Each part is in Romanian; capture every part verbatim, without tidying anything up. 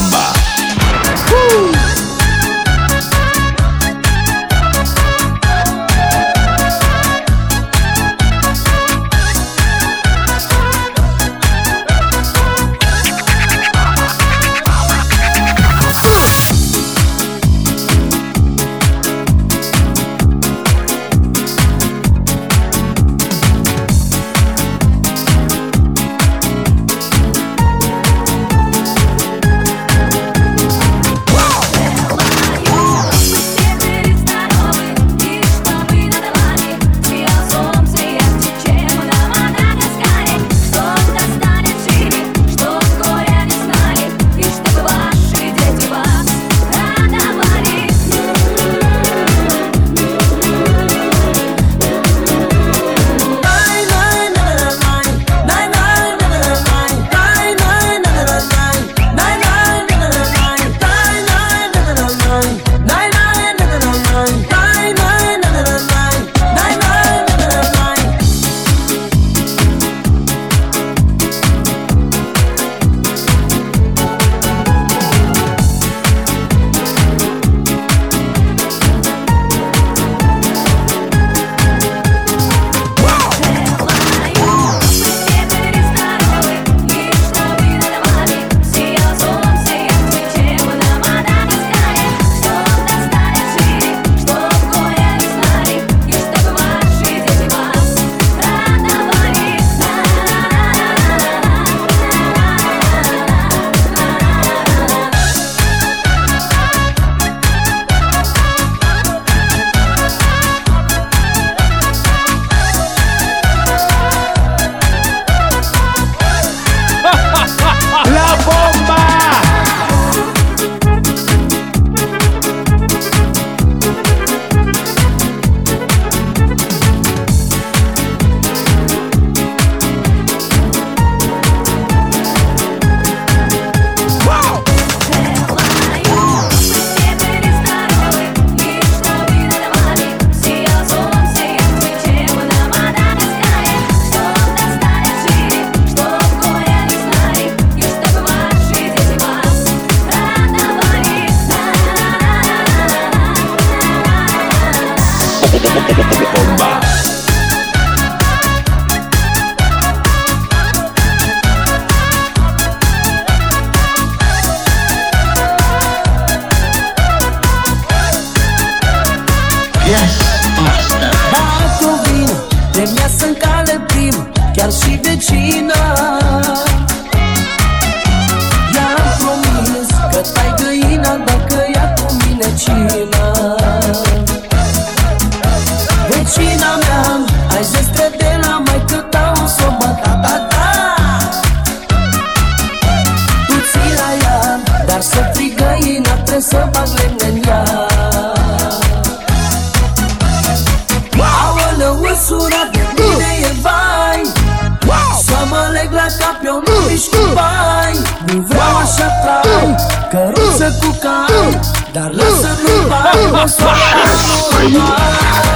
bomba. Uh! Bomba. Yes, master. Bag o vin, de miasă în cale prim, chiar și vecina. I-am promis că tai găina dacă ia cu mine cina. Vecina mea, ai zestre de la maică ta, o s-o bat, da, da, da. Tu ții la ea, dar să fii găina, trebuie să bag lemne în ea. Măsura de mine e vai, să mă leg la cap, eu nu mișc bai. Nu vreau așa trai, căruță cu cai, dar lasă-mi bai, măsura nu mai.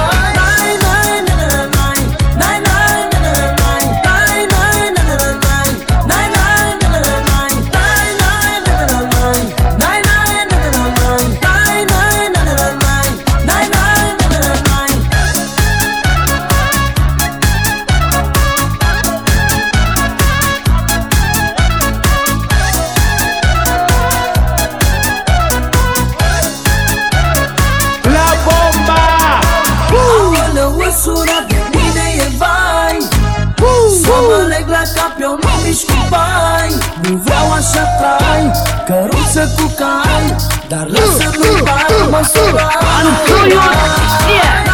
Măsura de mine e vai, să mă leg la cap, eu nu mișc cu bai. Nu vreau așa trai, căruță cu cai, dar lasă-mi bai, măsura nu mai.